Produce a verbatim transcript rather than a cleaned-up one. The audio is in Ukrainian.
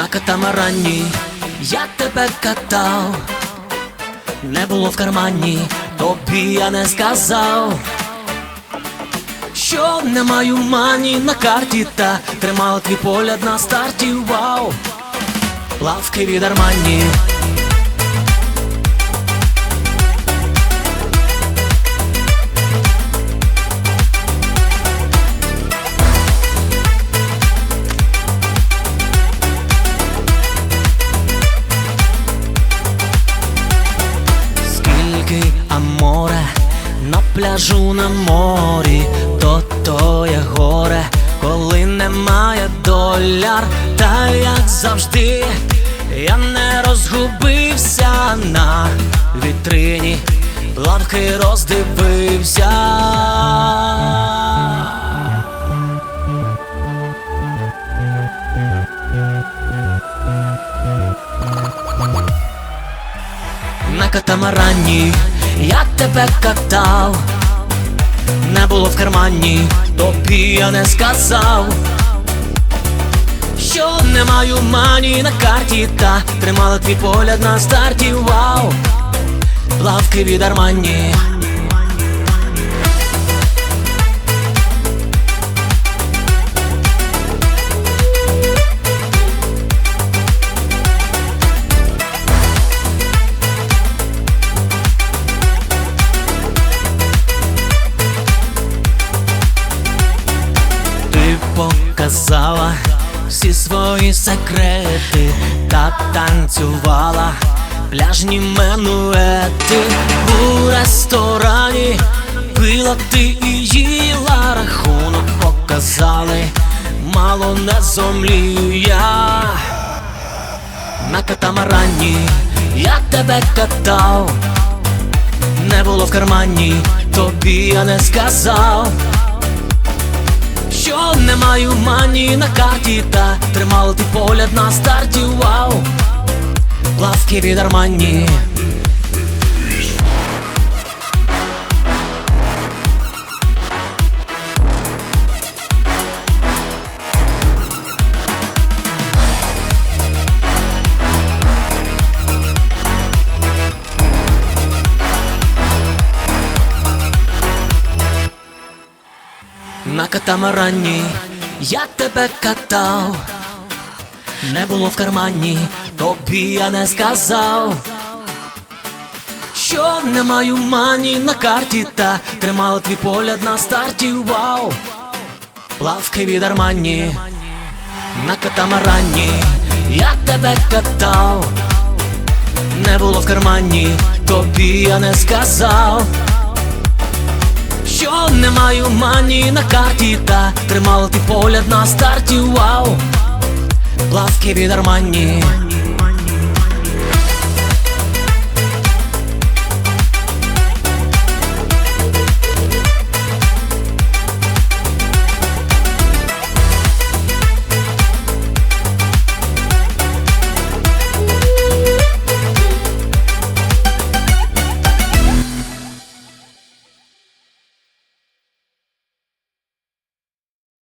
На катамарані я тебе катав, не було в кармані, тобі я не сказав, що не маю мані на карті, та тримала твій погляд на старті. Вау, плавки від Армані. Аморе на пляжу на морі, то то є горе, коли немає доляр. Та як завжди я не розгубився, на вітрині плавки роздивився. На катамарані я тебе катав, не було в кармані, тобі я не сказав, що не маю мані на карті, та тримала твій погляд на старті. Вау, плавки від Армані. Показала всі свої секрети та танцювала пляжні менуети. У ресторані пила ти і їла, рахунок показали, мало не зомлію я. На катамарані я тебе катав, не було в кармані, тобі я не сказав, що не маю мані на карті, та тримала ти погляд на старті. Вау, плавки від Армані. На катамарані я тебе катав, не було в кармані, тобі я не сказав, що не маю мані на карті, та тримала твій погляд на старті. Вау, плавки від Армані. На катамарані я тебе катав, не було в кармані, тобі я не сказав, що не маю мані на карті, та тримала ти погляд на старті. Вау, плавки від Армані.